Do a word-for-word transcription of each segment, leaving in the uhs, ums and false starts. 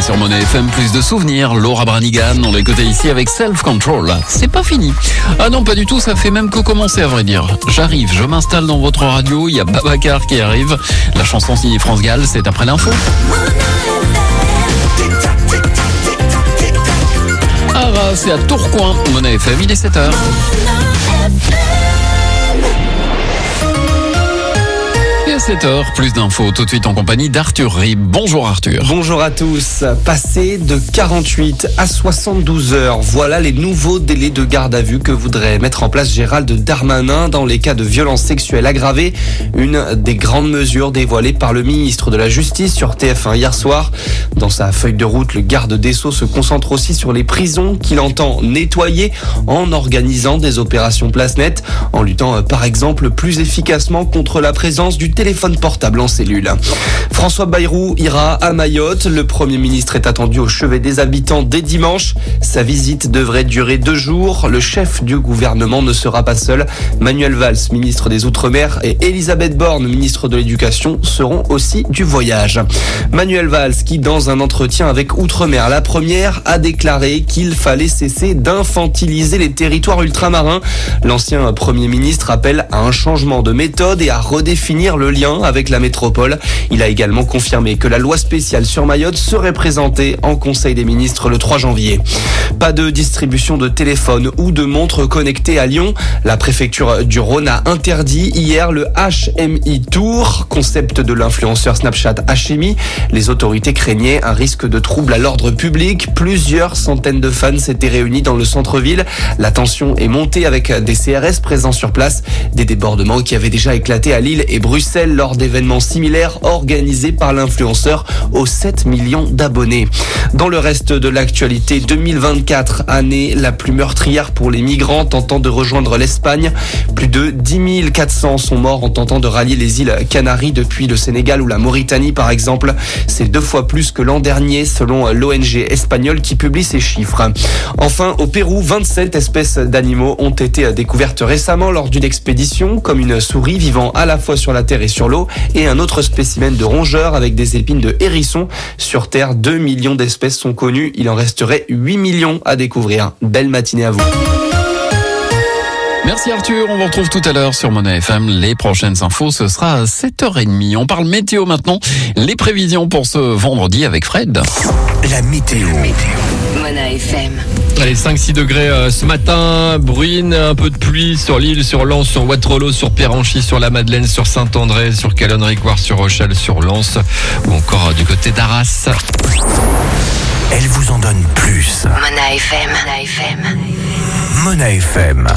sur Monnaie F M, plus de souvenirs. Laura Branigan, on l'écoutait ici avec Self Control. C'est pas fini. Ah non, pas du tout, ça fait même que commencer à vrai dire. J'arrive, je m'installe dans votre radio, il y a Babacar qui arrive. La chanson signée France Gall, c'est après l'info. Arras, c'est à Tourcoing. Monnaie F M, il est sept heures. sept heures, plus d'infos tout de suite en compagnie d'Arthur Rib. Bonjour Arthur. Bonjour à tous. Passé de quarante-huit à soixante-douze heures, voilà les nouveaux délais de garde à vue que voudrait mettre en place Gérald Darmanin dans les cas de violences sexuelles aggravées. Une des grandes mesures dévoilées par le ministre de la Justice sur T F un hier soir. Dans sa feuille de route, le garde des Sceaux se concentre aussi sur les prisons qu'il entend nettoyer en organisant des opérations place nette, en luttant par exemple plus efficacement contre la présence du téléphone portable en cellule. François Bayrou ira à Mayotte. Le Premier ministre est attendu au chevet des habitants dès dimanche. Sa visite devrait durer deux jours. Le chef du gouvernement ne sera pas seul. Manuel Valls, ministre des Outre-mer, et Elisabeth Borne, ministre de l'Éducation, seront aussi du voyage. Manuel Valls, qui dans un entretien avec Outre-mer, la première, a déclaré qu'il fallait cesser d'infantiliser les territoires ultramarins. L'ancien Premier ministre appelle à un changement de méthode et à redéfinir le lien avec la métropole. Il a également confirmé que la loi spéciale sur Mayotte serait présentée en Conseil des ministres le trois janvier. Pas de distribution de téléphones ou de montres connectées à Lyon. La préfecture du Rhône a interdit hier le H M I Tour, concept de l'influenceur Snapchat H M I. Les autorités craignaient un risque de trouble à l'ordre public. Plusieurs centaines de fans s'étaient réunis dans le centre-ville. La tension est montée avec des C R S présents sur place. Des débordements qui avaient déjà éclaté à Lille et Bruxelles lors d'événements similaires organisés par l'influenceur aux sept millions d'abonnés. Dans le reste de l'actualité, deux mille vingt-quatre, année la plus meurtrière pour les migrants tentant de rejoindre l'Espagne. Plus de dix mille quatre cents sont morts en tentant de rallier les îles Canaries depuis le Sénégal ou la Mauritanie par exemple. C'est deux fois plus que l'an dernier selon l'O N G espagnole qui publie ces chiffres. Enfin, au Pérou, vingt-sept espèces d'animaux ont été découvertes récemment lors d'une expédition, comme une souris vivant à la fois sur la terre et sur l'eau, et un autre spécimen de rongeur avec des épines de hérisson. Sur Terre, deux millions d'espèces sont connues. Il en resterait huit millions à découvrir. Belle matinée à vous. Merci Arthur, on vous retrouve tout à l'heure sur Monnaie F M. Les prochaines infos, ce sera à sept heures trente. On parle météo maintenant. Les prévisions pour ce vendredi avec Fred. La météo. Monnaie F M. Allez, cinq six degrés euh, ce matin, bruine, un peu de pluie sur l'île, sur Lens, sur Waterloo, sur Péranchy, sur la Madeleine, sur Saint-André, sur Calonne-Ricoire, sur Rochelle, sur Lens, ou encore euh, du côté d'Arras. Elle vous en donne plus. Monnaie F M. Monnaie F M. Monnaie F M.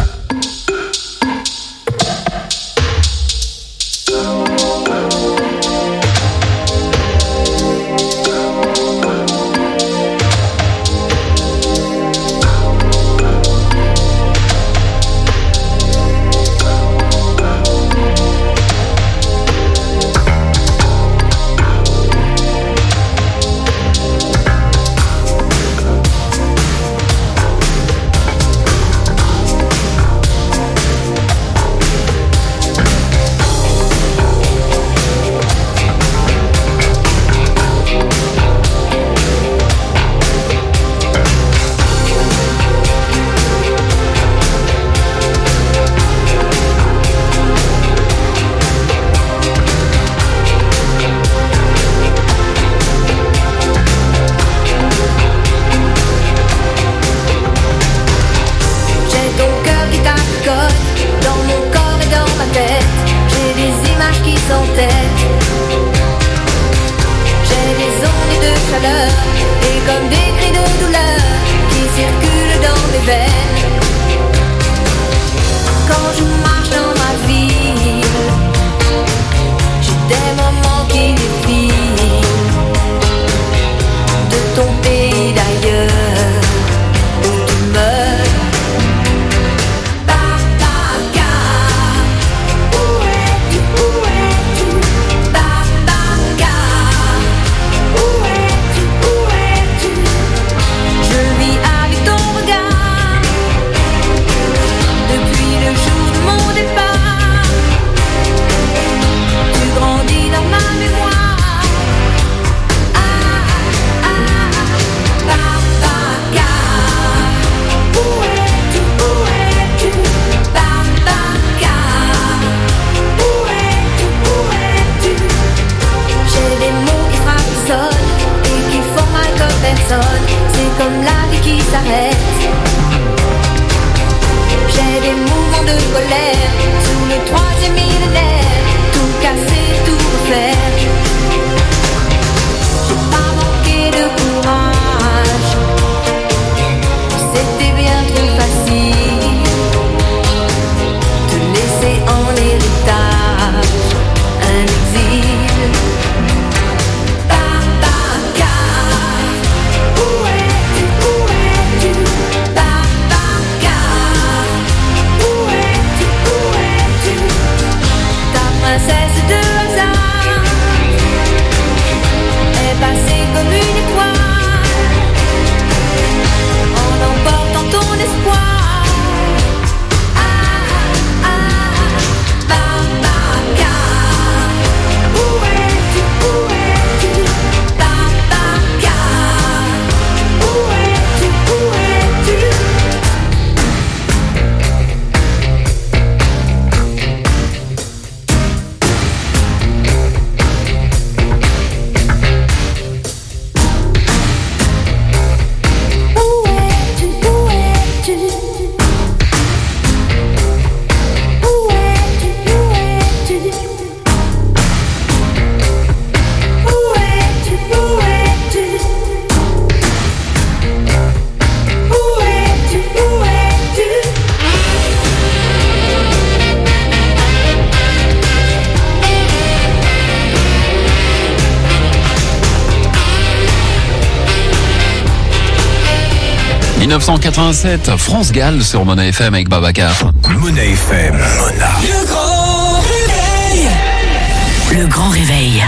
Et comme des cris de douleur qui circulent dans mes veines. Quand je marche dans ma ville, j'ai des moments qui défilent de ton pays d'ailleurs où tu meurs. Où es-tu, où es-tu? dix-neuf cent quatre-vingt-sept, France Gall sur Mona F M avec Babacar. Mona F M. Mona. Le grand réveil. Le grand réveil.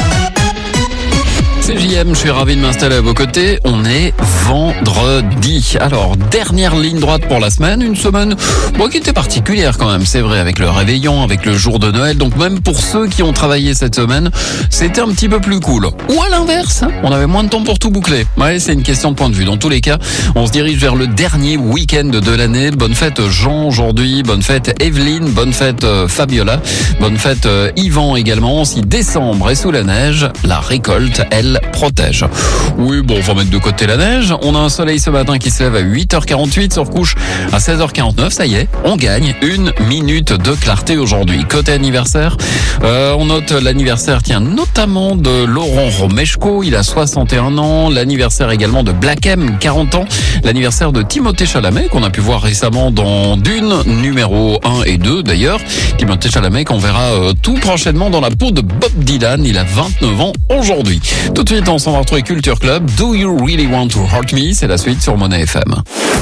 C'est J M, je suis ravi de m'installer à vos côtés. On est vendredi. Alors, dernière ligne droite pour la semaine. Une semaine bon, qui était particulière quand même, c'est vrai, avec le réveillon, avec le jour de Noël. Donc même pour ceux qui ont travaillé cette semaine, c'était un petit peu plus cool. Ou à l'inverse, on avait moins de temps pour tout boucler. Ouais, c'est une question de point de vue. Dans tous les cas, on se dirige vers le dernier week-end de l'année. Bonne fête Jean aujourd'hui, bonne fête Evelyne, bonne fête Fabiola, bonne fête Yvan également. Si décembre est sous la neige, la récolte, elle, protège. Oui, bon, on va mettre de côté la neige. On a un soleil ce matin qui se lève à huit heures quarante-huit, se recouche à seize heures quarante-neuf. Ça y est, on gagne une minute de clarté aujourd'hui. Côté anniversaire, euh, on note l'anniversaire, tiens, notamment de Laurent Romeshko. Il a soixante et un ans. L'anniversaire également de Black M, quarante ans. L'anniversaire de Timothée Chalamet, qu'on a pu voir récemment dans Dune, numéro un et deux d'ailleurs. Timothée Chalamet, qu'on verra euh, tout prochainement dans la peau de Bob Dylan. Il a vingt-neuf ans aujourd'hui. Tout de suite, on s'en va retrouver Culture Club. Do You Really Want to Hurt Me? C'est la suite sur Mona F M.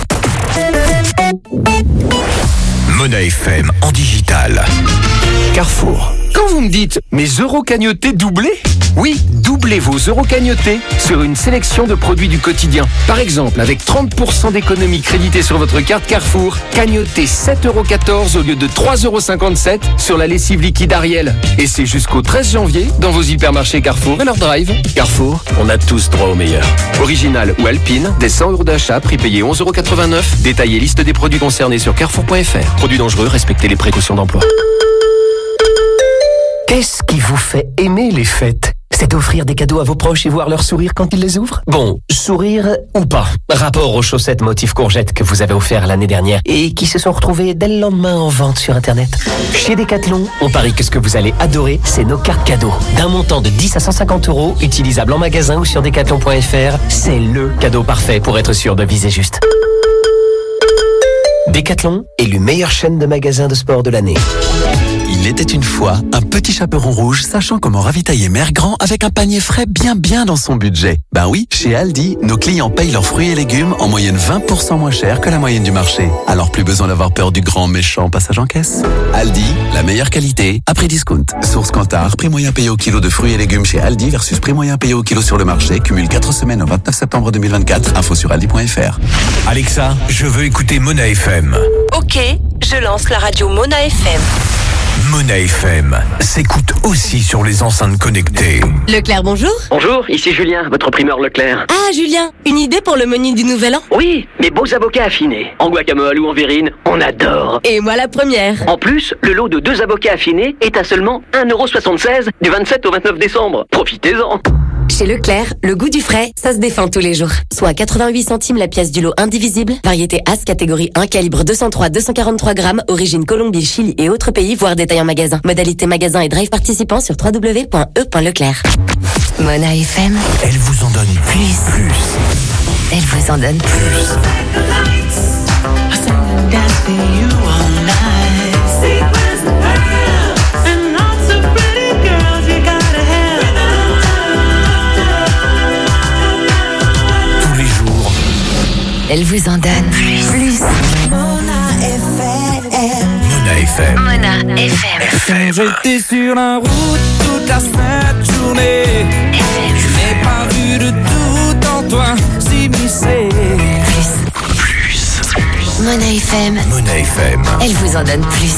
Mona F M en digital. Carrefour. Quand vous me dites « mes euros cagnotés doublés », oui, doublez vos euros cagnotés sur une sélection de produits du quotidien. Par exemple, avec trente pour cent d'économie créditée sur votre carte Carrefour, cagnotez sept euros quatorze au lieu de trois euros cinquante-sept sur la lessive liquide Ariel. Et c'est jusqu'au treize janvier dans vos hypermarchés Carrefour et leur drive. Carrefour, on a tous droit au meilleur. Original ou Alpine, des cent euros d'achat, prix payé onze euros quatre-vingt-neuf. Détaillez liste des produits concernés sur carrefour point f r. Produits dangereux, respectez les précautions d'emploi. Qu'est-ce qui vous fait aimer les fêtes? C'est d'offrir des cadeaux à vos proches et voir leur sourire quand ils les ouvrent? Bon, sourire ou pas. Rapport aux chaussettes motif courgette que vous avez offert l'année dernière et qui se sont retrouvées dès le lendemain en vente sur Internet. Chez Decathlon, on parie que ce que vous allez adorer, c'est nos cartes cadeaux. D'un montant de dix à cent cinquante euros, utilisables en magasin ou sur decathlon point f r, c'est le cadeau parfait pour être sûr de viser juste. Decathlon, élu meilleure chaîne de magasins de sport de l'année. Il était une fois un petit chaperon rouge sachant comment ravitailler Mère Grand avec un panier frais bien bien dans son budget. Ben oui, chez Aldi, nos clients payent leurs fruits et légumes en moyenne vingt pour cent moins cher que la moyenne du marché. Alors plus besoin d'avoir peur du grand méchant passage en caisse. Aldi, la meilleure qualité à prix discount. Source Kantar, prix moyen payé au kilo de fruits et légumes chez Aldi versus prix moyen payé au kilo sur le marché. Cumule quatre semaines au vingt-neuf septembre deux mille vingt-quatre. Info sur aldi point f r. Alexa, je veux écouter Mona F M. Ok, je lance la radio Mona F M. Mona F M s'écoute aussi sur les enceintes connectées. Leclerc, bonjour. Bonjour, ici Julien, votre primeur Leclerc. Ah, Julien, une idée pour le menu du Nouvel An? Oui, mes beaux avocats affinés. En guacamole ou en verrine, on adore. Et moi la première. En plus, le lot de deux avocats affinés est à seulement un euro soixante-seize du vingt-sept au vingt-neuf décembre. Profitez-en. Chez Leclerc, le goût du frais, ça se défend tous les jours. Soit quatre-vingt-huit centimes la pièce du lot indivisible, variété As catégorie un, calibre deux cent trois à deux cent quarante-trois grammes, origine Colombie, Chili et autres pays, voire détail en magasin. Modalité magasin et drive participant sur w w w point e point leclerc. Mona F M. Elle vous en donne Plus. plus. Elle vous en donne Plus. Elle vous en donne plus. Plus. Mona F M. Mona F M. Mona F M. J'étais sur la route toute la sainte journée. Je n'ai pas vu de doute en toi s'immiscer. Plus. Plus. Mona F M. Mona F M. Elle vous en donne plus.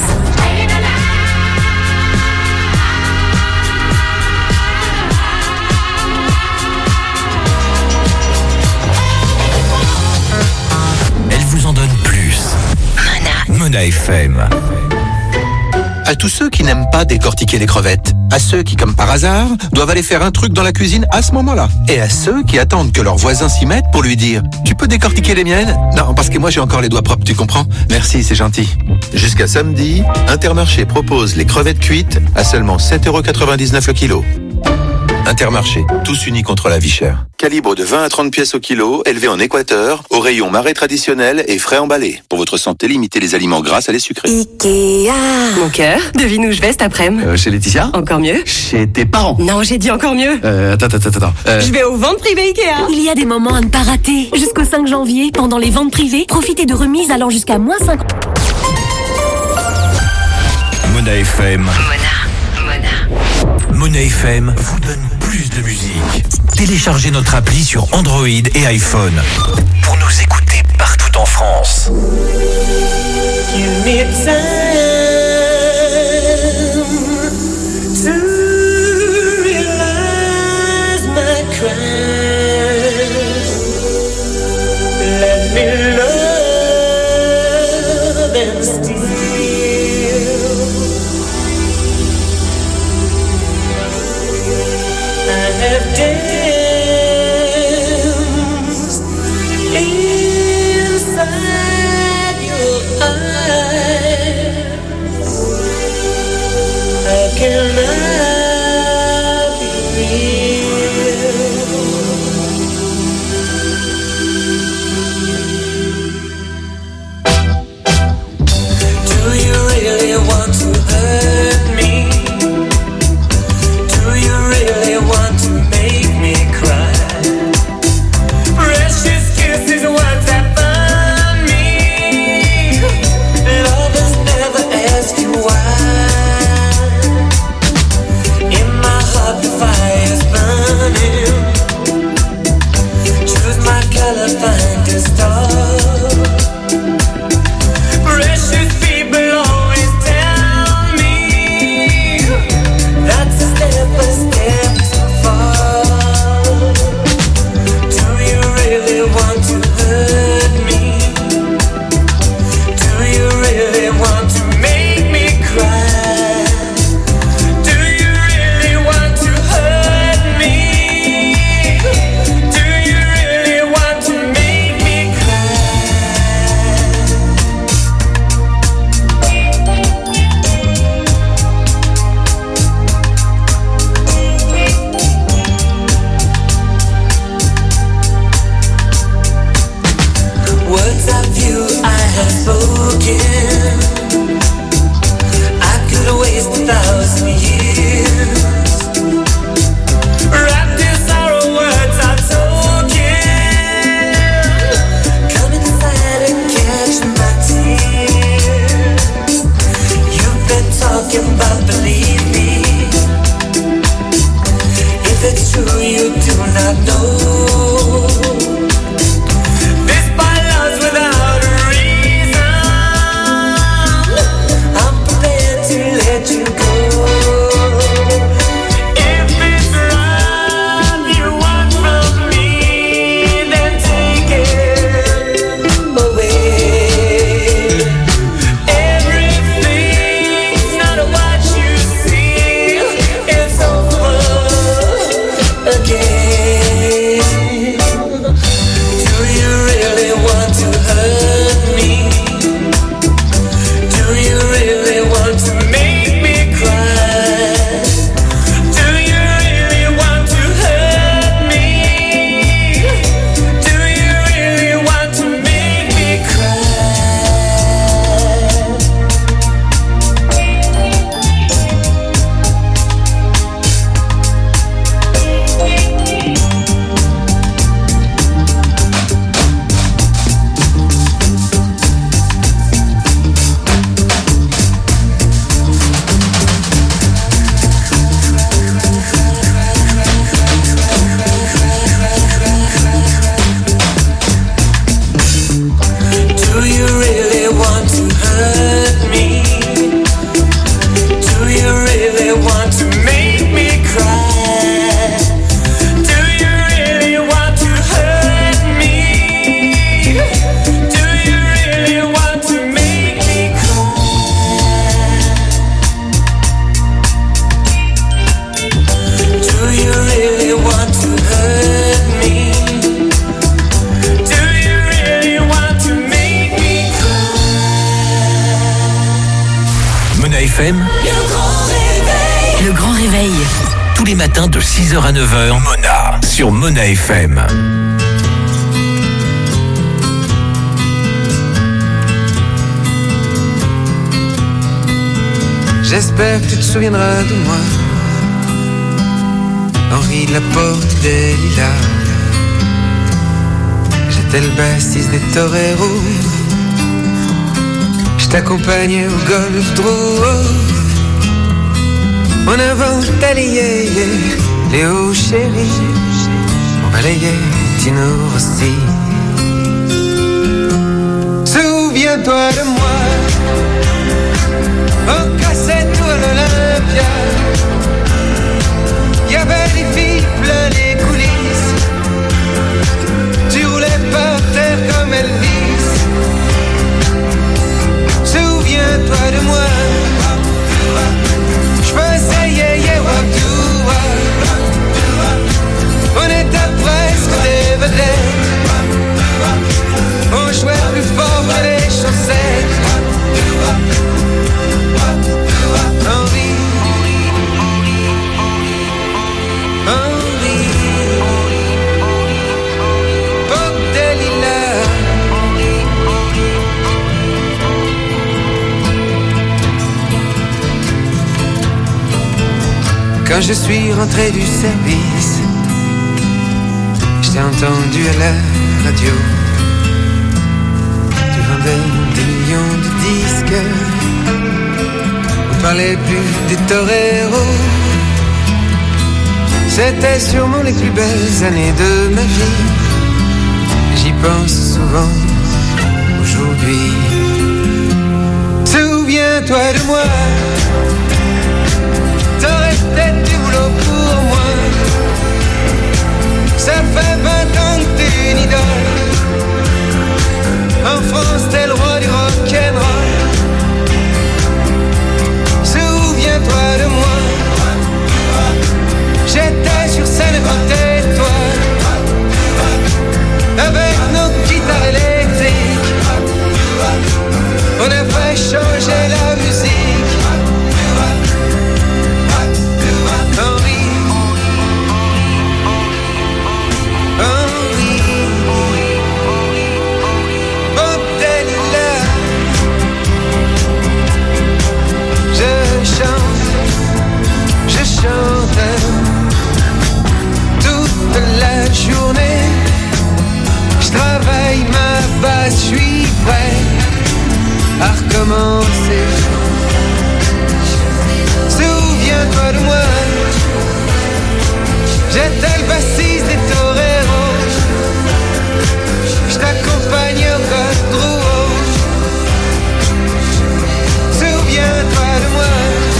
Mona F M. À tous ceux qui n'aiment pas décortiquer les crevettes, à ceux qui, comme par hasard, doivent aller faire un truc dans la cuisine à ce moment-là, et à ceux qui attendent que leurs voisins s'y mettent pour lui dire « Tu peux décortiquer les miennes ?» Non, parce que moi j'ai encore les doigts propres, tu comprends? Merci, c'est gentil. Jusqu'à samedi, Intermarché propose les crevettes cuites à seulement sept euros quatre-vingt-dix-neuf le kilo. Intermarché, tous unis contre la vie chère. Calibre de vingt à trente pièces au kilo, élevé en Équateur, au rayon marais traditionnel et frais emballés. Pour votre santé, limitez les aliments gras à les sucrés. Ikea. Mon cœur, devine où je vais cet après-midi. Euh, chez Laetitia? Encore mieux. Chez tes parents? Non, j'ai dit encore mieux. Euh, attends, attends, attends. Euh... Je vais aux ventes privées Ikea. Il y a des moments à ne pas rater. Jusqu'au cinq janvier, pendant les ventes privées, profitez de remises allant jusqu'à moins cinq. Mona F M. Mona, Mona. Mona F M vous donne plus de musique. Téléchargez notre appli sur Android et iPhone pour nous écouter partout en France. Give me time to realize my crime. Let me love and steal. I have danced inside your eyes. How can I be real? Do you really want to hurt me? Do you really want to make me cry? Precious kisses once that found me. Lovers never ask you why. In my heart the fire's burning. Choose my color, find a star. Precious people always tell me that's a step, a step too far. Do you really want to hurt me? Do you really want to make me cry? Do you really want to hurt me? Do you really want to make me cry? Words of you I have spoken. I could waste a thousand years. Wrapped in sorrow, words are token. Come inside and catch my tears. You've been talking about, believe me. If it's true, you do not know. This by love's without a reason. I'm prepared to let you go. If it's love you want from me, then take it away. Everything's not what you see. It's over again. Do you really want to hurt me? Do you really want to make me cry? Do you really want to hurt me? Do you really want to make me cry? Do you really want to hurt me? Do you really want to make me cry? Do you really want to hurt me? Do you really want to make me cry? Do you really want to hurt me? Do you really want to make me cry? Mona F M, Le grand réveil. tous les matins de six heures à neuf heures. Mona sur Mona F M. J'espère que tu te souviendras de moi, Henri Laporte des Lilas. J'étais le bassiste des Toreros, je t'accompagnais au golf Drouot. En avant Talier, Léo Chéri, on balayait Tino Rossi. Souviens-toi de moi, on cassait tout à l'Olympia. Y'avait des filles plein les coulisses, tu roulais par terre comme Elvis. Souviens-toi de moi, je faisais yeah yeah wap on était presque des vedettes, on jouait plus fort que les chaussettes. Henri, Henri, Bob Delila. Quand je suis rentré du service, je t'ai entendu à la radio. Tu vendais des millions de disques, on parlait plus des toreros. C'était sûrement les plus belles années de ma vie. J'y pense souvent aujourd'hui. Souviens-toi de moi, t'aurais peut-être du boulot pour moi. Ça fait vingt ans que t'es une idole. En France t'es le roi du rock'n'roll. Souviens-toi de moi, j'étais sur scène à côté de toi, avec nos guitares électriques, on a fait changer la musique. Henri, Henri, Bob Delila. Je chante, je chante toute la journée. Je travaille ma basse, je suis prêt à recommencer. Souviens-toi de moi, j'étais le bassiste des toreros, je t'accompagne au golf Drouot. Souviens-toi de moi,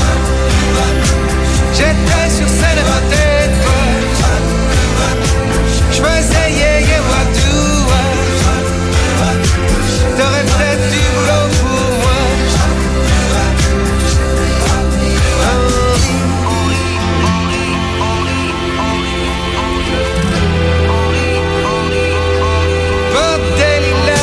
j'étais sur scène à côté de toi, je faisais yeah yeah wap-doo-wap. T'aurais peut-être du boulot pour moi. Bob Delila.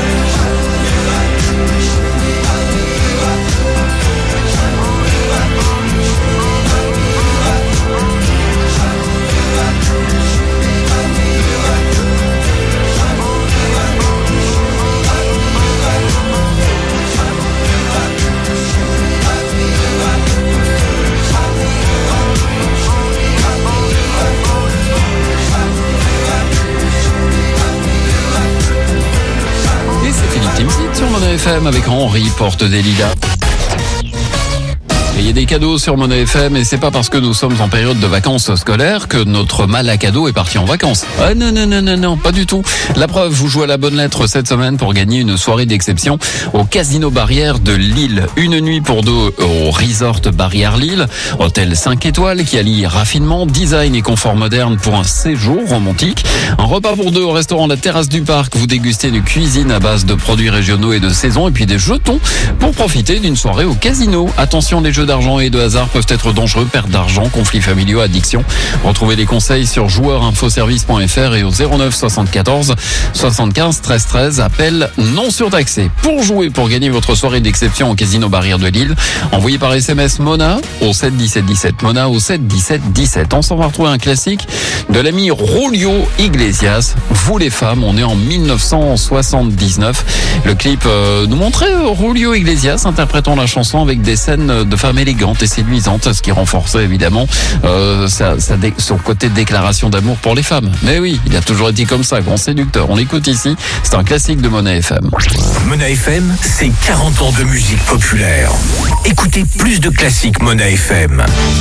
Et c'est Philippe Timsit sur Mona F M avec Henri Porte des Lilas. Et il y a des cadeaux sur Mona F M et c'est pas parce que nous sommes en période de vacances scolaires que notre mal à cadeaux est parti en vacances. Ah non, non, non, non, non, pas du tout. La preuve, vous jouez à la bonne lettre cette semaine pour gagner une soirée d'exception au Casino Barrière de Lille. Une nuit pour deux au Resort Barrière Lille. Hôtel cinq étoiles qui allie raffinement, design et confort moderne pour un séjour romantique. Un repas pour deux au restaurant La Terrasse du Parc. Vous dégustez une cuisine à base de produits régionaux et de saison et puis des jetons pour profiter d'une soirée au casino. Attention, les jeux jeux d'argent et de hasard peuvent être dangereux. Perte d'argent, conflits familiaux, addiction. Retrouvez les conseils sur joueurs info service point f r et au zéro neuf soixante-quatorze soixante-quinze treize treize. Appel non surtaxé. Pour jouer, pour gagner votre soirée d'exception au Casino Barrière de Lille, envoyez par S M S Mona au sept dix-sept dix-sept. Mona au sept dix-sept dix-sept. On s'en va retrouver un classique de l'ami Julio Iglesias. Vous les femmes, on est en mille neuf cent soixante-dix-neuf. Le clip euh, nous montrait euh, Julio Iglesias interprétant la chanson avec des scènes de femmes élégantes et séduisantes, ce qui renforçait évidemment euh, sa, sa dé- son côté de déclaration d'amour pour les femmes. Mais oui, il a toujours été comme ça, grand séducteur. On l'écoute ici, c'est un classique de Mona F M. Mona F M, c'est quarante ans de musique populaire. Écoutez plus de classiques Mona F M.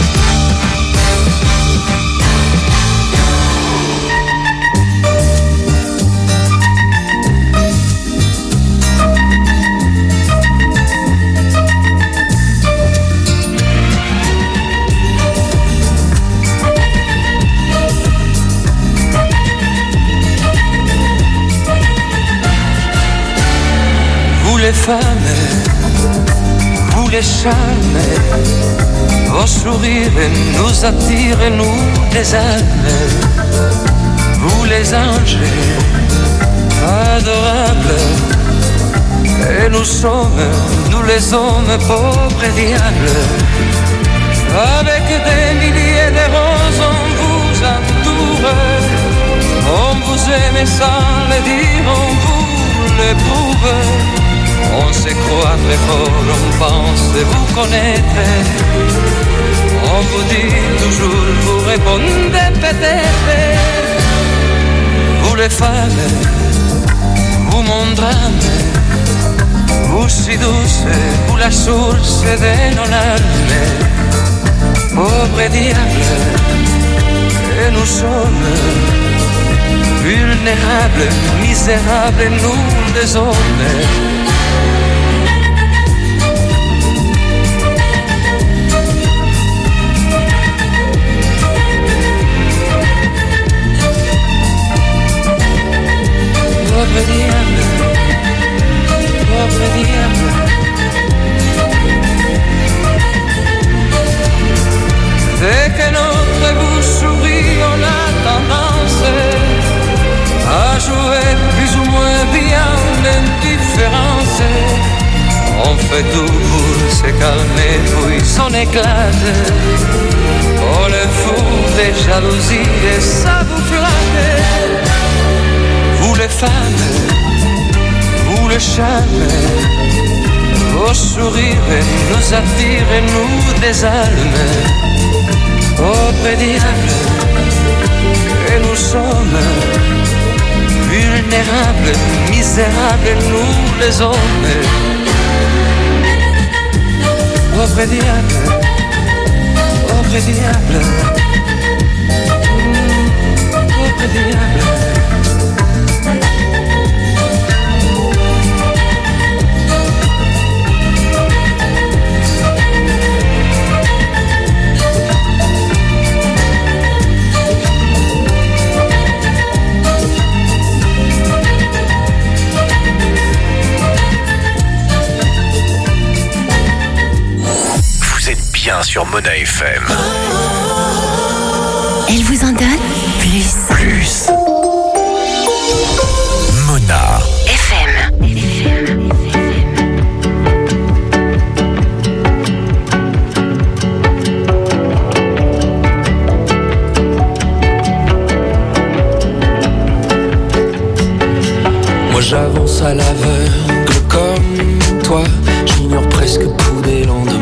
Vous les femmes, vous les charmes, vos sourires nous attirent et nous désarment. Vous les anges, adorables, et nous sommes, nous les hommes pauvres et diables. Avec des milliers de roses on vous entoure, on vous aime sans le dire, on vous l'éprouve. On se croit très fort, on pense vous connaître. On vous dit toujours, vous répondez peut-être. Vous les femmes, vous mon drame, vous si douce, vous la source de nos larmes. Pauvres diables, et nous sommes vulnérables, misérables, nous les hommes. Pauvre diable, pauvre diable. Dès que notre bouche sourit, on a tendance à jouer plus ou moins bien l'indifférence. On fait tout pour se calmer, puis on éclate. On le fout des jalousies et ça vous flatte. Vous les femmes, vous le charme, vos sourires nous attirent et nous désarment. Pauvres diables, et nous sommes vulnérables, misérables, nous les hommes. Pauvres diables, pauvres diables, pauvres diables. Sur Mona F M. Elle vous en donne plus. Plus. Mona F M. Moi j'avance à l'aveugle comme toi, j'ignore presque tout des lendemains.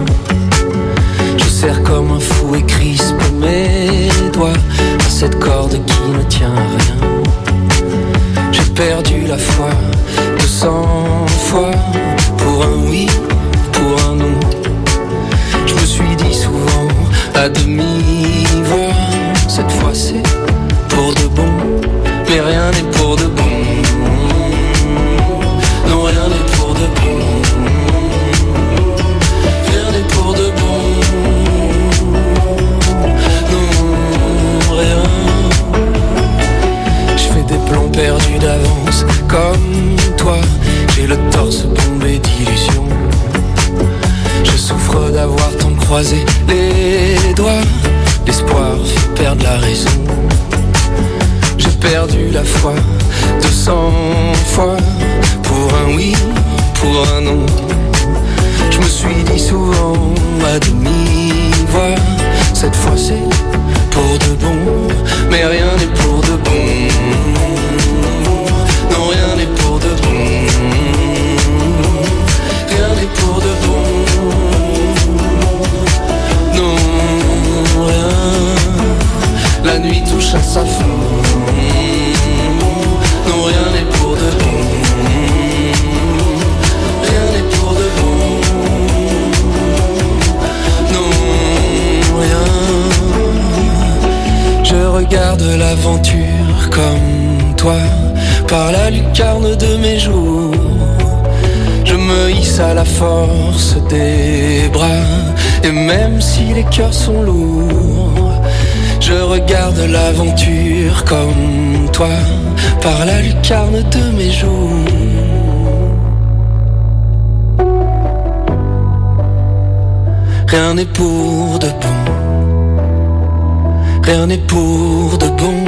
Je serre comme un fou et crispe mes doigts à cette corde qui ne tient à rien. J'ai perdu la foi de cent fois pour un oui, pour un non. Je me suis dit souvent à demi-voix, cette fois c'est pour de bon, mais rien n'est pour de bon. Non, rien n'est pour de bon. Rien n'est pour de bon. Non, rien. Je fais des plans perdus d'avance, comme toi. J'ai le torse bombé d'illusions. Je souffre d'avoir perdu la foi deux cents fois pour un oui, pour un non. Je me suis dit souvent à demi-voix, cette fois c'est pour de bon, mais rien n'est pour de bon. Non, rien n'est pour de bon. Rien n'est pour de bon. Non, rien. La nuit touche à sa fin. Non, rien n'est pour de bon. Rien n'est pour de bon. Non, rien. Je regarde l'aventure comme toi, par la lucarne de mes jours. Je me hisse à la force des bras, et même si les cœurs sont lourds, je regarde l'aventure comme toi, par la lucarne de mes jours. Rien n'est pour de bon. Rien n'est pour de bon.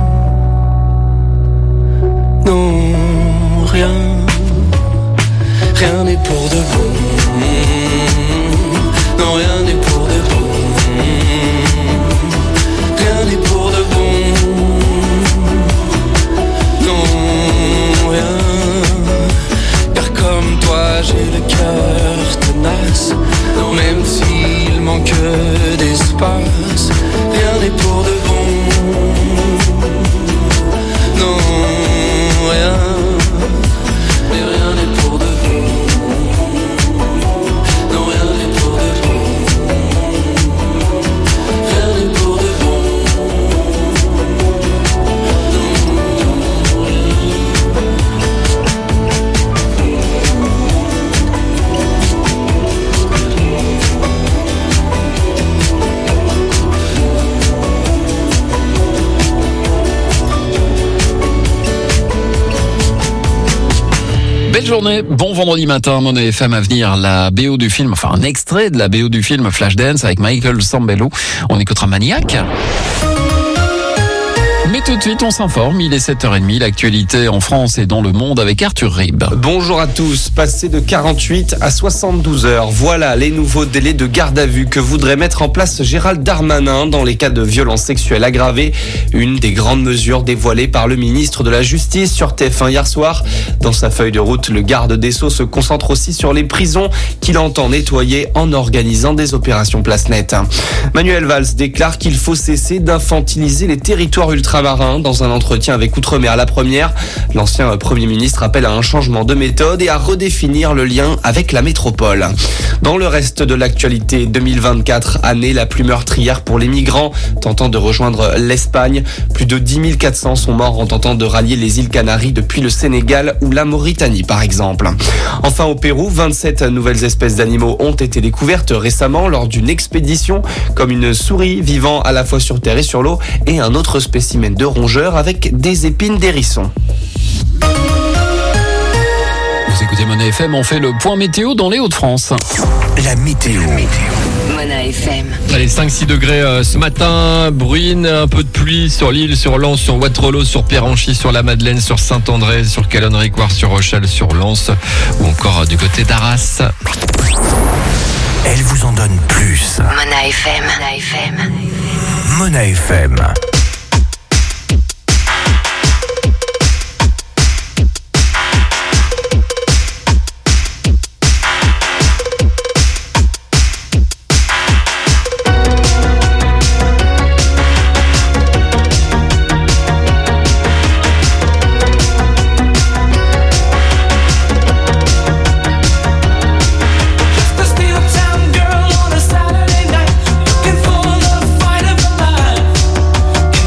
Non, rien. Rien n'est pour de bon. Non, rien n'est pour de bon. Rien n'est pour de bon. Non, rien. Car comme toi, j'ai le cœur tenace. Même s'il manque d'espace, rien n'est pour de bon. Non, rien. Mais rien n'est pour de bon. Non, rien n'est pour de bon. Rien n'est pour de bon. Non, Belle journée, bon vendredi matin, mon F M à venir, la B O du film, enfin un extrait de la B O du film Flashdance avec Michael Sambello. On écoutera Maniac. Mais tout de suite, on s'informe, il est sept heures trente, l'actualité en France et dans le monde avec Arthur Rib. Bonjour à tous, passé de quarante-huit à soixante-douze heures, voilà les nouveaux délais de garde à vue que voudrait mettre en place Gérald Darmanin dans les cas de violences sexuelles aggravées. Une des grandes mesures dévoilées par le ministre de la Justice sur T F un hier soir. Dans sa feuille de route, le garde des Sceaux se concentre aussi sur les prisons qu'il entend nettoyer en organisant des opérations place nette. Manuel Valls déclare qu'il faut cesser d'infantiliser les territoires ultramarins. Dans un entretien avec Outre-mer La Première, l'ancien Premier ministre appelle à un changement de méthode et à redéfinir le lien avec la métropole. Dans le reste de l'actualité, deux mille vingt-quatre, année la plus meurtrière pour les migrants tentant de rejoindre l'Espagne. Plus de dix mille quatre cents sont morts en tentant de rallier les îles Canaries depuis le Sénégal ou la Mauritanie par exemple. Enfin au Pérou, vingt-sept nouvelles espèces d'animaux ont été découvertes récemment lors d'une expédition, comme une souris vivant à la fois sur terre et sur l'eau et un autre spécimen de rongeurs avec des épines d'hérisson. Vous écoutez Mona F M, on fait le point météo dans les Hauts-de-France. La météo. Mona F M. Allez, cinq six degrés euh, ce matin, bruine, un peu de pluie sur l'île, sur Lens, sur Waterloo, sur Péranchy, sur la Madeleine, sur Saint-André, sur Calonne-Ricoire, sur Rochelle, sur Lens ou encore euh, du côté d'Arras. Elle vous en donne plus. Mona F M. Mona F M. Mona F M. Girl on a Saturday night, looking for the fight of her life.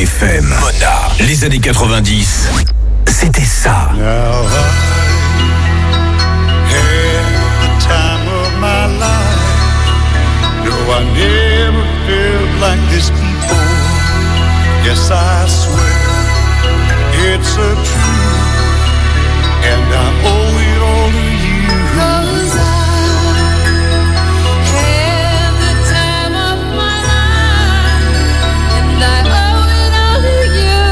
F M. Mona. Les années quatre-vingt-dix, c'était ça. Now I had the time of my life. No, I never felt like this before. Yes, I swear it's a truth, and I owe it all to you. 'Cause I had the time of my life, and I owe it all to you.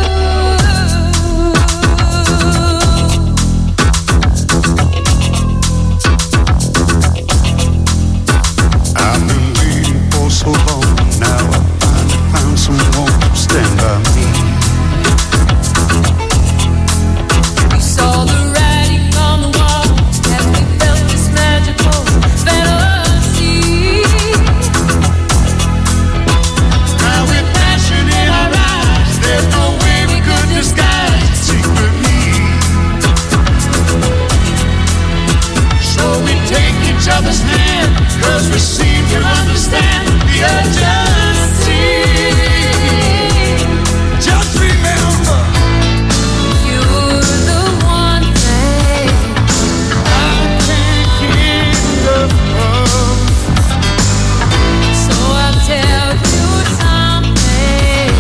I've been waiting for so long. Now I finally found someone to stand by me. We saw the writing on the wall, and we felt this magical fantasy. Now with passion in our eyes, there's no way we could disguise it secretly. So we take each other's hand, 'cause we seem to understand the urgency. Just remember, you're the one thing I can't get enough of. So I'll tell you something.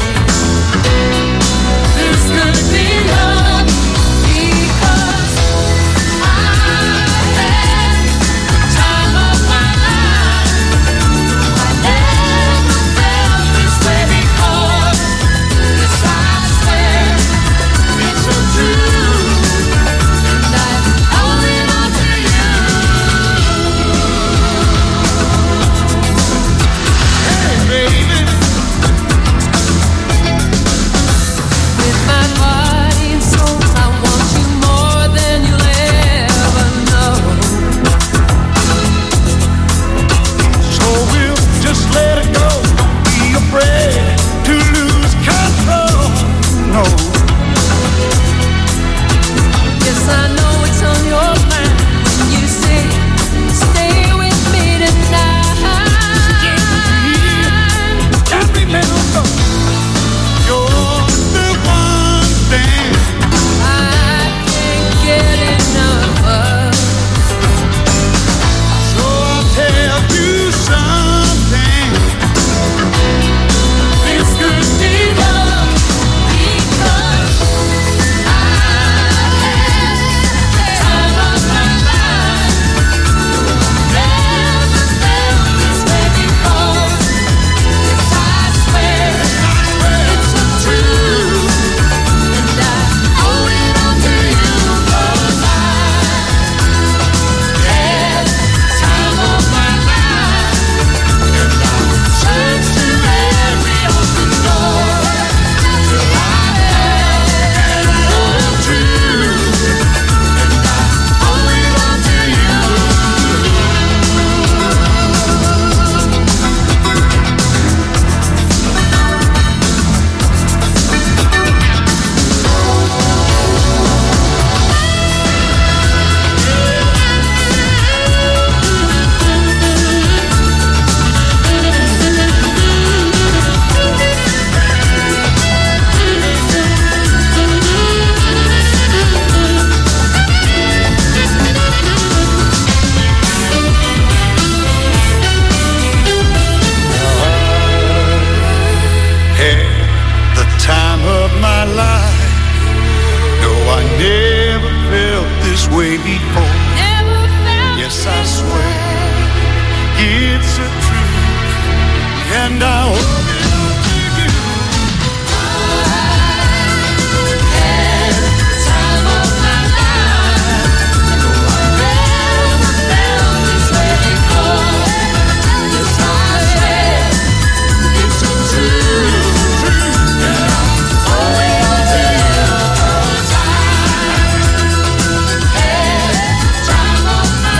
This could be love, because I had the time of my life. I never felt this way before. Yes, I swear it's so true, and I owe it all to you. Hey, baby, with my body and soul, I want you more than you'll ever know. So we'll just let it go. Don't be afraid to lose control. No. Yes, I know it's on your mind when you say, stay with me tonight. Just remember, you're the one thing I can't get enough of. So I'll tell you something. This could be love, because I had the time of my life. Never felt this way before. Yes, I swear it's so true, and I owe it all to you. 'Cause I had the time of my life, and I searched through every open door till I had love true, and I owe it all to you. Had the time of my life. No, I never felt this way before. Yes, I swear it's a truth, and I owe it all to you. Had the time of my life. No, I never felt this way before. Yes, I swear it's a truth, and I owe it all to you. 'Cause I had the time of my life. Il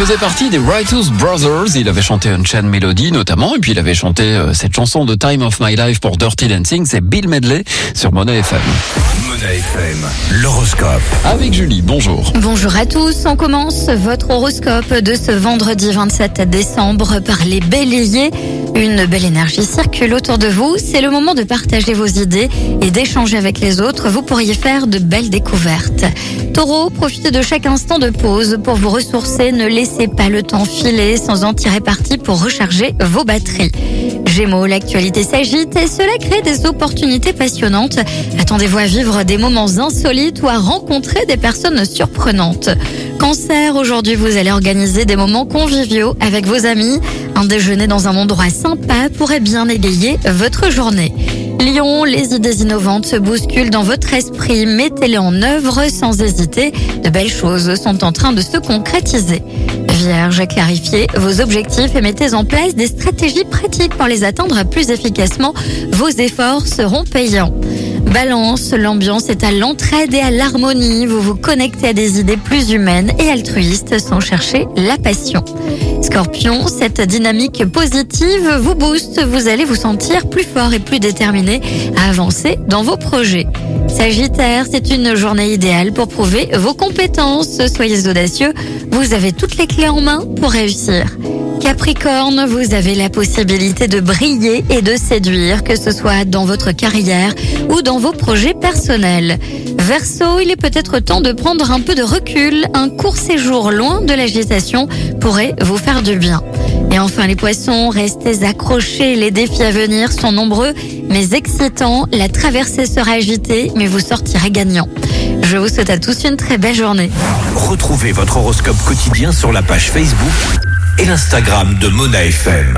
faisait partie des Righteous Brothers. Il avait chanté Unchained Melody notamment, et puis il avait chanté euh, cette chanson de Time of My Life pour Dirty Dancing. C'est Bill Medley sur Mona F M. Mona F M, l'horoscope. Avec Julie, bonjour. Bonjour à tous, on commence votre horoscope de ce vendredi vingt-sept décembre par les béliers. Une belle énergie circule autour de vous, c'est le moment de partager vos idées et d'échanger avec les autres, vous pourriez faire de belles découvertes. Taureau, profitez de chaque instant de pause pour vous ressourcer, ne laissez pas le temps filer sans en tirer parti pour recharger vos batteries. Gémeaux, l'actualité s'agite et cela crée des opportunités passionnantes. Attendez-vous à vivre des moments insolites ou à rencontrer des personnes surprenantes. Cancer, aujourd'hui vous allez organiser des moments conviviaux avec vos amis. Un déjeuner dans un endroit sympa pourrait bien égayer votre journée. Lion, les idées innovantes se bousculent dans votre esprit. Mettez-les en œuvre sans hésiter. De belles choses sont en train de se concrétiser. Vierge, clarifiez vos objectifs et mettez en place des stratégies pratiques pour les atteindre plus efficacement. Vos efforts seront payants. Balance, l'ambiance est à l'entraide et à l'harmonie. Vous vous connectez à des idées plus humaines et altruistes sans chercher la passion. Scorpion, cette dynamique positive vous booste. Vous allez vous sentir plus fort et plus déterminé à avancer dans vos projets. Sagittaire, c'est une journée idéale pour prouver vos compétences. Soyez audacieux, vous avez toutes les clés en main pour réussir. Capricorne, vous avez la possibilité de briller et de séduire, que ce soit dans votre carrière ou dans vos projets personnels. Verseau, il est peut-être temps de prendre un peu de recul. Un court séjour loin de l'agitation pourrait vous faire du bien. Et enfin les poissons, restez accrochés. Les défis à venir sont nombreux mais excitants. La traversée sera agitée mais vous sortirez gagnant. Je vous souhaite à tous une très belle journée. Retrouvez votre horoscope quotidien sur la page Facebook et l'Instagram de Mona F M.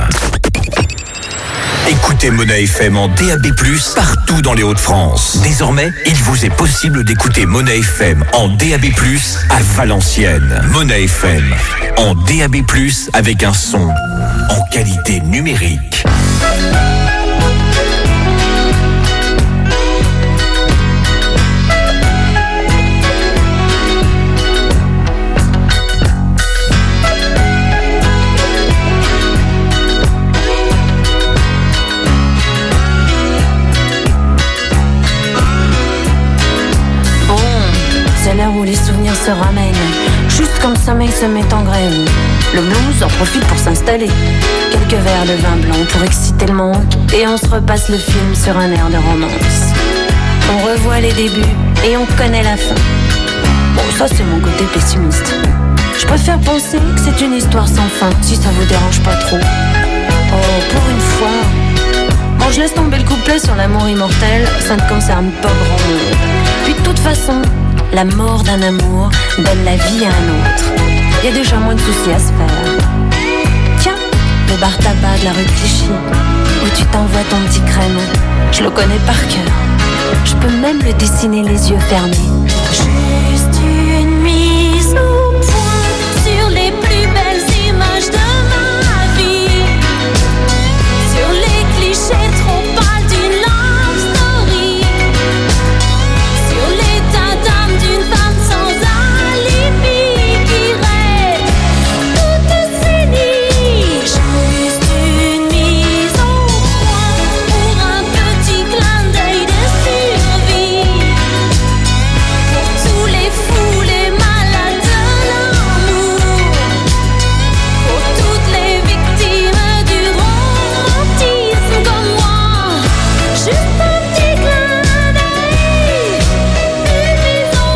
Écoutez Mona F M en D A B plus, partout dans les Hauts-de-France. Désormais, il vous est possible d'écouter Mona F M en D A B plus, à Valenciennes. Mona F M en D A B plus, avec un son en qualité numérique. C'est l'heure où les souvenirs se ramènent. Juste quand le sommeil se met en grève, le blues en profite pour s'installer. Quelques verres de vin blanc pour exciter le manque, et on se repasse le film sur un air de romance. On revoit les débuts et on connaît la fin. Bon, ça c'est mon côté pessimiste. Je préfère penser que c'est une histoire sans fin, si ça vous dérange pas trop. Oh, pour une fois. Bon, je laisse tomber le couplet sur l'amour immortel, ça ne concerne pas grand monde. Puis de toute façon, la mort d'un amour donne la vie à un autre. Il y a déjà moins de soucis à se faire. Tiens, le bar tabac de la rue Clichy, où tu t'envoies ton petit crème, je le connais par cœur. Je peux même le dessiner les yeux fermés. Juste une mise au point sur les plus belles images de ma vie, sur les clichés trop pâles d'une love story, sur l'état d'âme d'une femme sans alibi qui rêve toute ses nuits. Juste une mise au point pour un petit clin d'œil de survie, pour tous les fous, les malades de l'amour, pour toutes les victimes du romantisme comme moi. Juste un petit clin d'œil, une mise au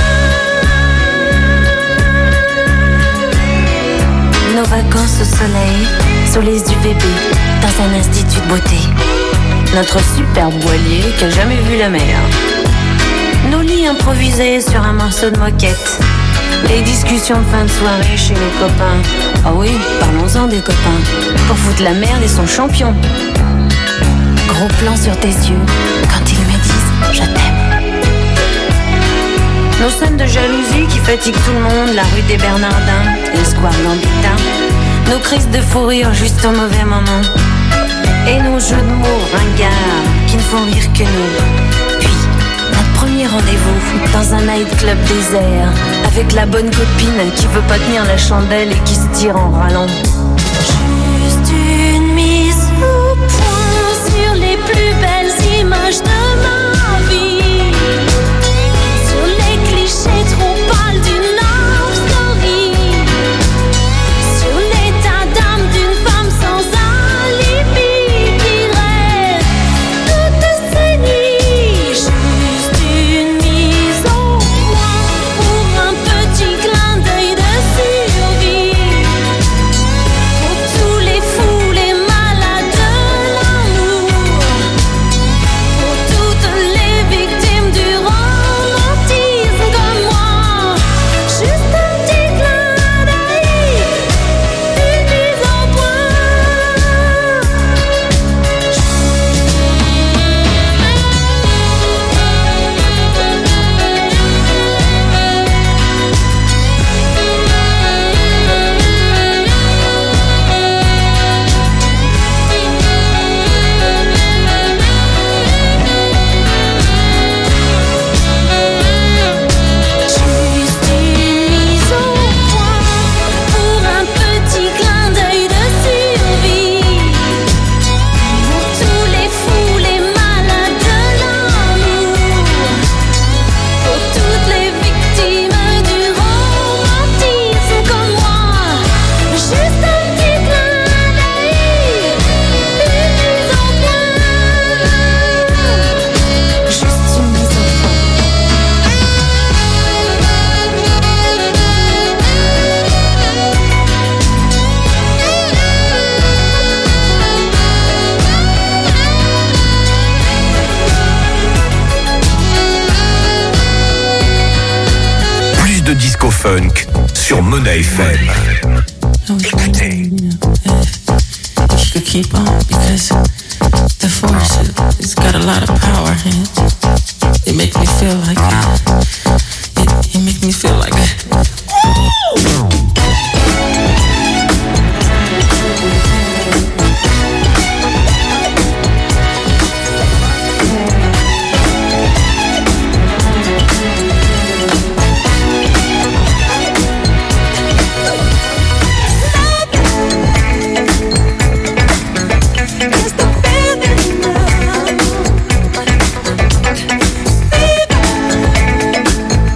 point. Nos vacances au soleil, sous les U V B, dans un institut de beauté. Notre superbe voilier qui a jamais vu la mer. Nos lits improvisés sur un morceau de moquette. Les discussions de fin de soirée chez les copains. Ah oui, parlons-en des copains. Pour foutre la merde et son champion. Gros plan sur tes yeux quand ils me disent je t'aime. Nos scènes de jalousie qui fatiguent tout le monde. La rue des Bernardins, le square Gambetta. Nos crises de fou rire juste au mauvais moment. Et nos jeux de mots ringards qui ne font rire que nous. Puis, notre premier rendez-vous souffle dans un nightclub désert, avec la bonne copine qui veut pas tenir la chandelle et qui se tire en râlant. Juste une mise au point sur les plus belles images de ma vie, sur les clichés trop pâles d'une love story, sur l'état d'âme d'une femme sans alibi qui rêve toutes ces nuits. Juste une mise au point pour un petit clin d'œil de survie, pour tous les fous, les malades de l'amour, pour toutes les victimes du romantisme comme moi. Juste un petit clin d'œil, une mise au point. Juste une mise au point pour un petit clin d'œil de survie, pour tous les fous, les malades de l'amour, pour toutes les victimes du romantisme comme moi. Juste un petit clin d'œil, une mise au point. Juste une mise au point. Plus de disco funk sur Money F M. Écoutez. You could keep on because the force it, it's got a lot of power and it, it makes me feel like it, it makes me feel like Just a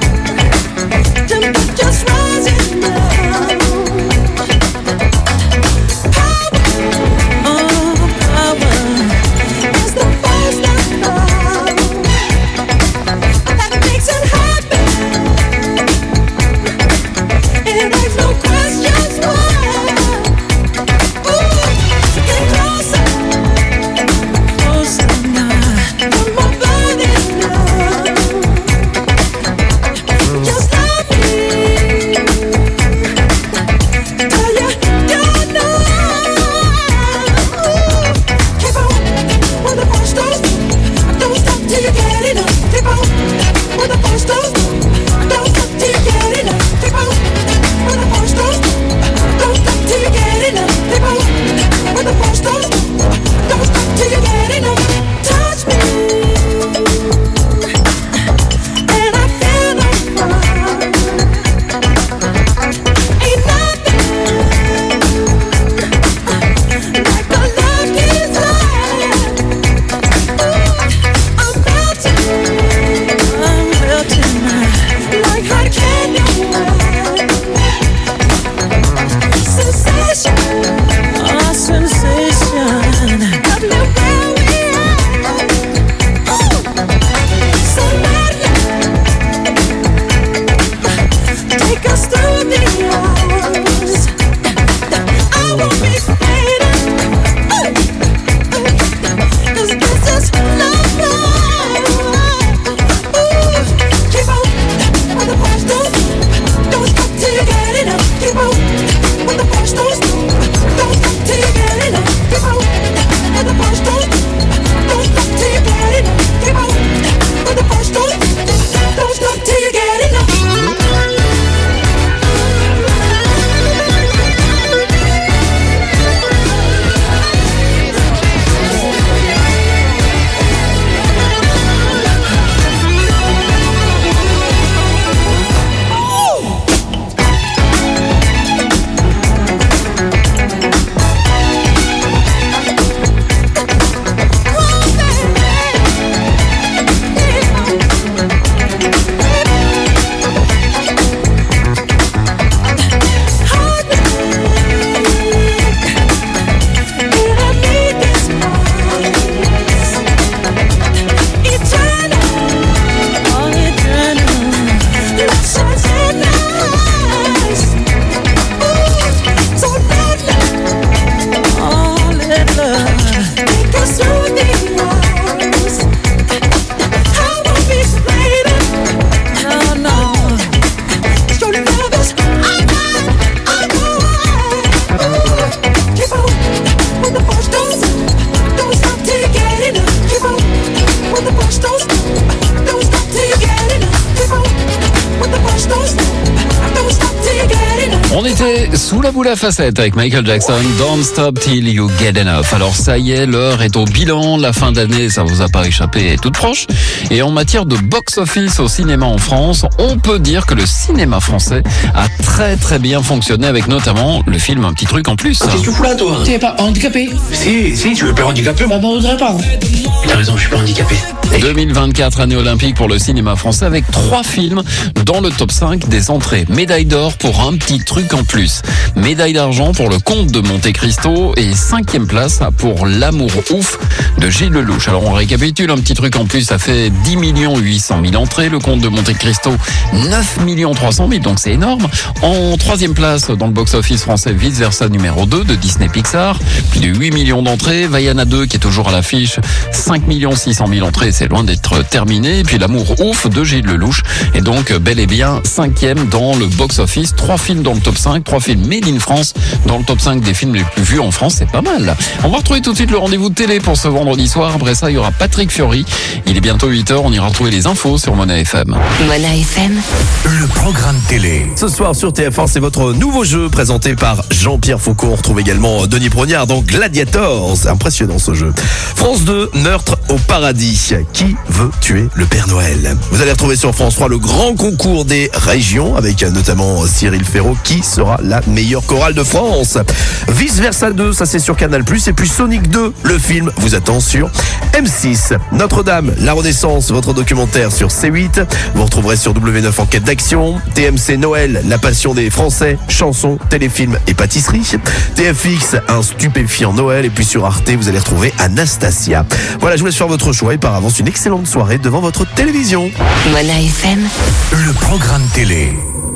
On était sous la boule à facettes avec Michael Jackson, Don't Stop Till You Get Enough. Alors ça y est, l'heure est au bilan, la fin d'année, ça vous a pas échappé, est toute proche. Et en matière de box-office au cinéma en France, on peut dire que le cinéma français a très très bien fonctionné avec notamment le film Un petit truc en plus. Qu'est-ce que tu fous là, toi? T'es pas handicapé? Si, si, tu veux pas handicapé? Bah, on voudrait pas. T'as raison, je suis pas handicapé. deux mille vingt-quatre, année olympique pour le cinéma français avec trois films dans le top cinq des entrées. Médaille d'or pour Un petit truc en plus. Médaille d'argent pour Le Comte de Monte Cristo et cinquième place pour L'amour ouf de Gilles Lelouch. Alors on récapitule, Un petit truc en plus, ça fait dix millions huit cent mille entrées. Le Comte de Monte Cristo, neuf millions trois cent mille, donc c'est énorme. En troisième place dans le box-office français, Vice Versa numéro deux de Disney Pixar, plus de huit millions d'entrées. Vaiana deux qui est toujours à l'affiche, cinq millions six cent mille entrées, c'est loin d'être terminé. Et puis L'amour ouf de Gilles Lelouch est donc bel et bien cinquième dans le box-office. Trois films dans le top cinq, trois films made in France dans le top cinq des films les plus vus en France, c'est pas mal. On va retrouver tout de suite le rendez-vous de télé pour ce vendredi soir. Après ça, il y aura Patrick Fiori. Il est bientôt huit heures, on ira retrouver les infos sur Mona F M. Mona F M. Le programme télé. Ce soir sur T F un, c'est votre nouveau jeu présenté par Jean-Pierre Foucault. On retrouve également Denis Brognard dans Gladiator. C'est impressionnant ce jeu. France deux, Meurtre au paradis. Qui veut tuer le Père Noël? Vous allez retrouver sur France trois le grand concours des régions avec notamment Cyril Ferraud. Qui sera la meilleure chorale de France? Vice Versa deux, ça c'est sur Canal plus. Et puis Sonic deux, le film vous attend sur M six. Notre-Dame, la Renaissance, votre documentaire sur C huit. Vous retrouverez sur W neuf Enquête d'action. T M C Noël, la passion des Français, chansons, téléfilms et pâtisseries. T F X, un stupéfiant Noël. Et puis sur Arte, vous allez retrouver Anastasia. Voilà, je vous laisse faire votre choix et par avance une excellente soirée devant votre télévision. Mona F M. Le programme télé.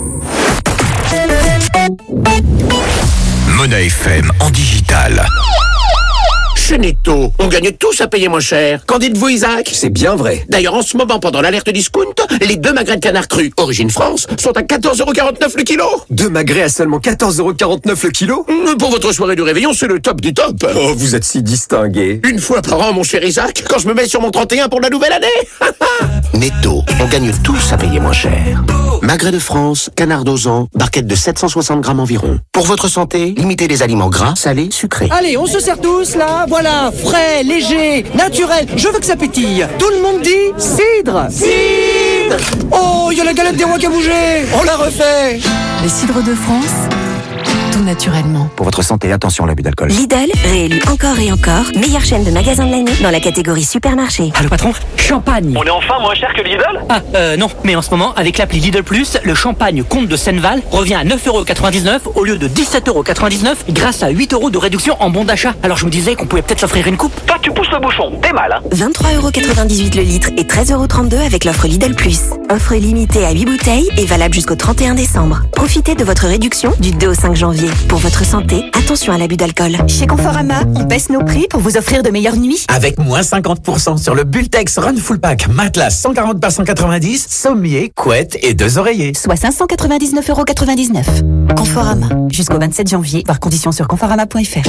Mona F M en digital. Chez Netto, on gagne tous à payer moins cher. Qu'en dites-vous, Isaac? C'est bien vrai. D'ailleurs, en ce moment, pendant l'alerte discount, les deux magrets de canard cru, origine France, sont à quatorze euros quarante-neuf le kilo. Deux magrets à seulement quatorze euros quarante-neuf le kilo? Pour votre soirée du réveillon, c'est le top du top. Oh, vous êtes si distingué. Une fois par an, mon cher Isaac, quand je me mets sur mon trente et un pour la nouvelle année. Netto, on gagne tous à payer moins cher. Magret de France, canard dosant, barquette de sept cent soixante grammes environ. Pour votre santé, limitez les aliments gras, salés, sucrés. Allez, on se sert tous là, voilà, frais, léger, naturel, je veux que ça pétille. Tout le monde dit cidre. Cidre. Oh, il y a la galette des rois qui a bougé, on la refait. Le cidre de France, tout naturellement. Pour votre santé, attention à l'abus d'alcool. Lidl, réélu encore et encore, meilleure chaîne de magasins de l'année dans la catégorie supermarché. Allô patron, champagne. On est enfin moins cher que Lidl? Ah, euh, non, mais en ce moment, avec l'appli Lidl Plus, le champagne Comte de Senneval revient à neuf euros quatre-vingt-dix-neuf au lieu de dix-sept euros quatre-vingt-dix-neuf grâce à huit euros de réduction en bon d'achat. Alors je me disais qu'on pouvait peut-être s'offrir une coupe. Toi, tu pousses le bouchon, t'es mal, hein? vingt-trois euros quatre-vingt-dix-huit le litre et treize euros trente-deux avec l'offre Lidl Plus. Offre limitée à huit bouteilles et valable jusqu'au trente et un décembre. Profitez de votre réduction du deux au cinq janvier. Pour votre santé, attention à l'abus d'alcool. Chez Conforama, on baisse nos prix pour vous offrir de meilleures nuits. Avec moins cinquante pour cent sur le Bultex Run Full Pack, matelas cent quarante par cent quatre-vingt-dix, sommier, couette et deux oreillers. Soit cinq cent quatre-vingt-dix-neuf euros quatre-vingt-dix-neuf. Conforama. Jusqu'au vingt-sept janvier, voir conditions sur conforama point f r.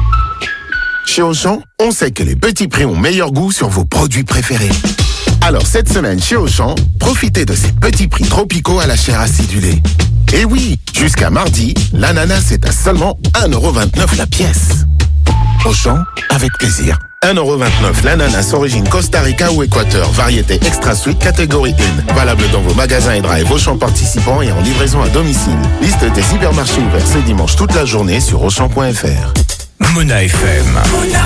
Chez Auchan, on sait que les petits prix ont meilleur goût sur vos produits préférés. Alors cette semaine chez Auchan, profitez de ces petits prix tropicaux à la chair acidulée. Et oui, jusqu'à mardi, l'ananas est à seulement un euro vingt-neuf la pièce. Auchan, avec plaisir. un euro vingt-neuf l'ananas origine Costa Rica ou Équateur, variété extra sweet catégorie un. Valable dans vos magasins et drive Auchan participants et en livraison à domicile. Liste des hypermarchés ouverts ce dimanche toute la journée sur auchan point f r. Mona F M.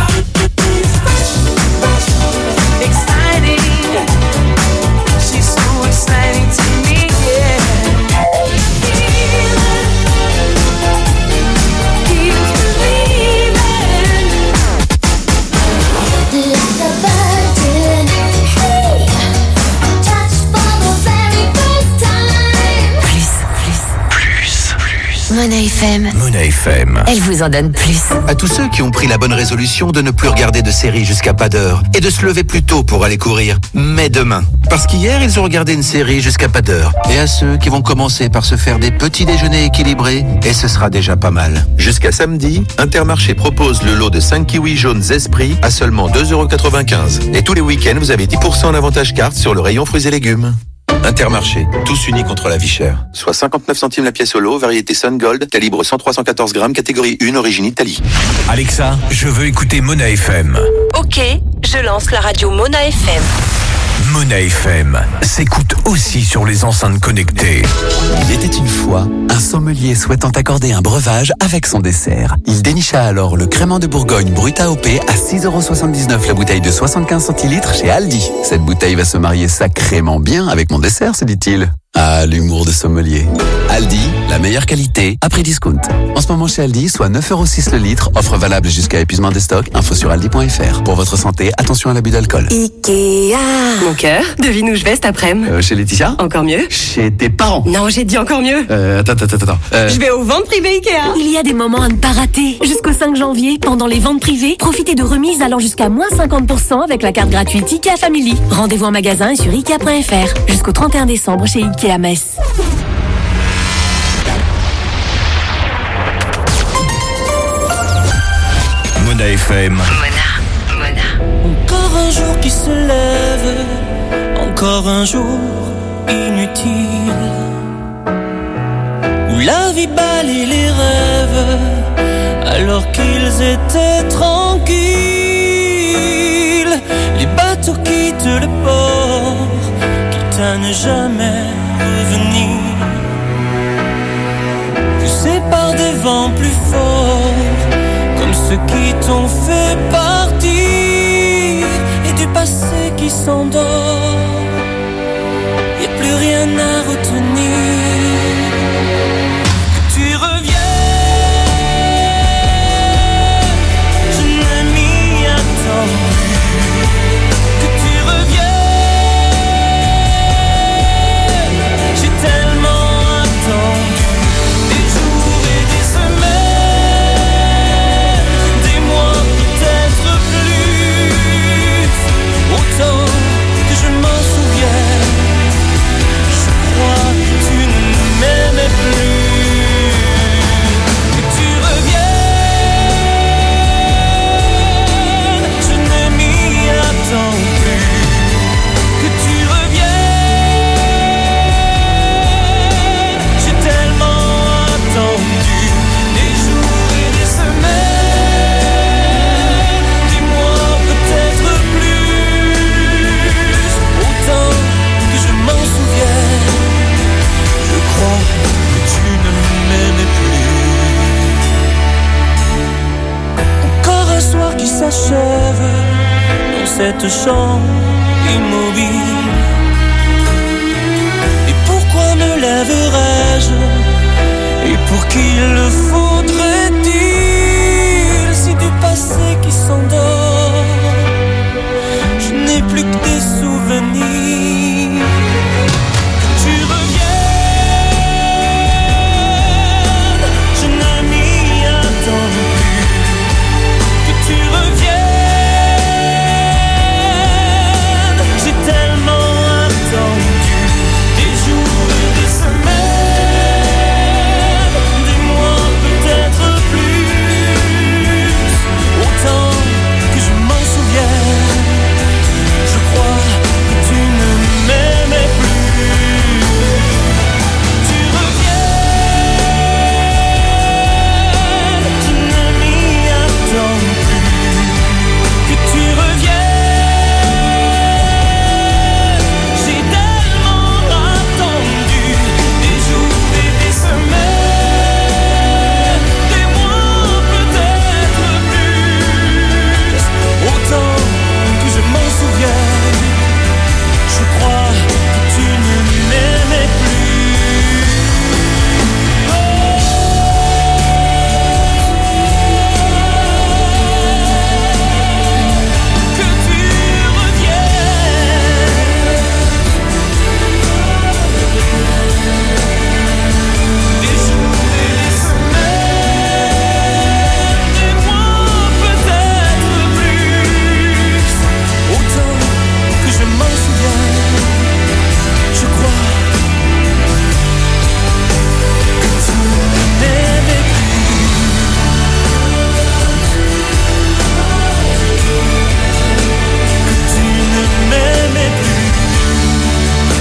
Mona F M. Mona F M. Elle vous en donne plus. À tous ceux qui ont pris la bonne résolution de ne plus regarder de séries jusqu'à pas d'heure et de se lever plus tôt pour aller courir, mais demain. Parce qu'hier, ils ont regardé une série jusqu'à pas d'heure. Et à ceux qui vont commencer par se faire des petits déjeuners équilibrés, et ce sera déjà pas mal. Jusqu'à samedi, Intermarché propose le lot de cinq kiwis jaunes Esprit à seulement deux euros quatre-vingt-quinze. Et tous les week-ends, vous avez dix pour cent en avantage carte sur le rayon fruits et légumes. Intermarché, tous unis contre la vie chère. Soit cinquante-neuf centimes la pièce au lot, variété Sun Gold, calibre cent trois cent quatorze grammes, catégorie un, origine Italie. Alexa, je veux écouter Mona F M. Ok, je lance la radio Mona F M. Mona F M s'écoute aussi sur les enceintes connectées. Il était une fois un sommelier souhaitant accorder un breuvage avec son dessert. Il dénicha alors le crément de Bourgogne brut A O P à six euros soixante-dix-neuf la bouteille de soixante-quinze centilitres chez Aldi. Cette bouteille va se marier sacrément bien avec mon dessert, se dit-il. Ah, l'humour de sommelier. Aldi, la meilleure qualité à prix discount. En ce moment chez Aldi, soit neuf euros six le litre, offre valable jusqu'à épuisement des stocks, info sur aldi point f r. Pour votre santé, attention à l'abus d'alcool. Ikea. Mon cœur, devine où je vais cet après-midi. Euh, chez Laetitia? Encore mieux. Chez tes parents? Non, j'ai dit encore mieux. Euh, attends, attends, attends. Euh... Je vais aux ventes privées Ikea. Il y a des moments à ne pas rater. Jusqu'au cinq janvier, pendant les ventes privées, profitez de remises allant jusqu'à moins cinquante pour cent avec la carte gratuite Ikea Family. Rendez-vous en magasin et sur ikea point f r. Jusqu'au trente et un décembre chez Ikea Metz. Mona F M. Mona, Mona. Encore un jour qui se lève, encore un jour inutile, où la vie balaye les rêves, alors qu'ils étaient tranquilles. Les bateaux quittent le port, quitte à ne jamais revenir, poussés par des vents plus forts, comme ceux qui t'ont fait partir, et du passé qui s'endort, y a plus rien à retenir. Que tu reviennes, je ne m'y attends plus. Que tu reviennes, j'ai tellement attendu des jours et des semaines, autant que je m'en souviens. Je crois que tu ne m'aimais plus. Que tu reviennes, je ne m'y attends plus. Que tu reviennes, j'ai tellement attendu des jours et des semaines, des mois peut-être plus. Autant que je m'en souviens, je crois que tu ne m'aimais plus. Encore un soir qui s'achève dans cette chambre immobile. Et pourquoi me lèverais-je? Et pour qui le faudrait-il? Si du passé qui s'endort, je n'ai plus que des souvenirs.